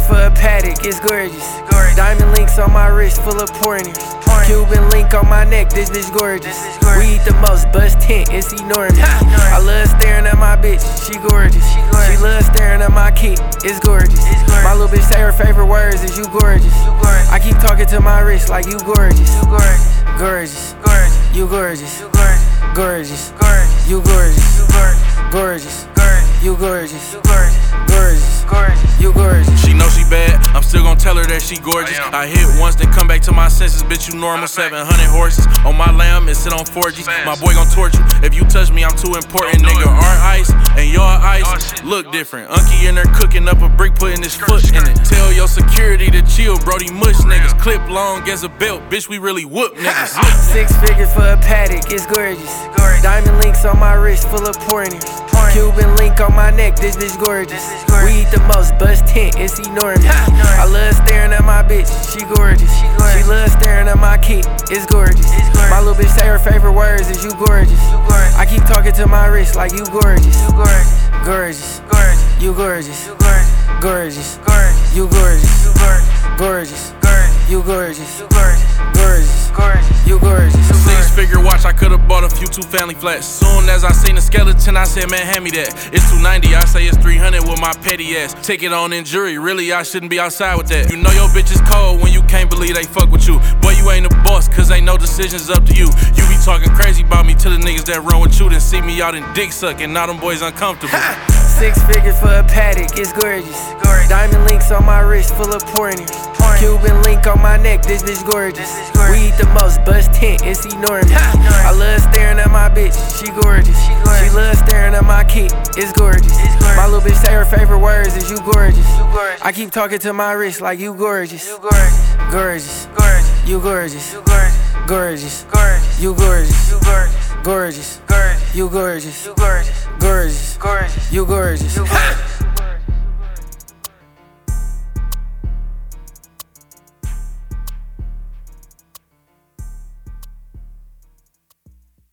for a paddock, it's gorgeous. Diamond links on my wrist, full of pointers. Cuban link on my neck, this bitch gorgeous. We eat the most, bust tent, it's enormous. I love staring at my bitch, she gorgeous. She loves staring at my kid, it's gorgeous. My little bitch say her favorite words is you gorgeous. I keep talking to my wrist like you gorgeous. Gorgeous, you gorgeous. Gorgeous, you gorgeous. Gorgeous, you gorgeous. Gorgeous, you gorgeous. She know she bad, I'm still gon' tell her that she gorgeous. I hit once, then come back to my senses, bitch, you normal. 700 horses on my lamb, and sit on 4G. My boy gon' torch you, if you touch me, I'm too important. Nigga, our ice and your ice look different. Unky in there cooking up a brick, putting his foot in it. Tell your security to chill, Brody mush niggas. Clip long as a belt, bitch, we really whoop niggas. 6 figures for a paddock, it's gorgeous. Diamond links on my wrist, full of pointers. Cuban link on my neck, this bitch gorgeous. We eat the most, bust tent, it's enormous. I love staring at my bitch, she gorgeous. She loves staring at my kid, it's gorgeous. My little bitch say her favorite words is you gorgeous. I keep talking to my wrist like you gorgeous. Gorgeous, you gorgeous. Gorgeous, you gorgeous. Gorgeous, you gorgeous. Gorgeous, you gorgeous. 6-figure watch, I could've bought a few 2-family flats. Soon as I seen the skeleton, I said, man, hand me that. It's $290, I say it's $300 with my petty ass. Take it on in jury, really, I shouldn't be outside with that. You know your bitch is cold when you can't believe they fuck with you. Boy, you ain't a boss, cause ain't no decisions up to you. You be talking crazy about me to the niggas that run with you, then see me out in dick sucking, now them boys uncomfortable. 6 figures for a paddock, it's gorgeous. Diamond links on my wrist, full of pointers. Cuban link on my neck, this bitch gorgeous. We eat the most, bust tent, it's enormous. I love staring at my bitch, she gorgeous. She loves staring at my kid, it's gorgeous. My little bitch say her favorite words is you gorgeous. I keep talking to my wrist like you gorgeous. Gorgeous, you gorgeous. Gorgeous, you gorgeous. Gorgeous, you gorgeous. Gorgeous, you gorgeous.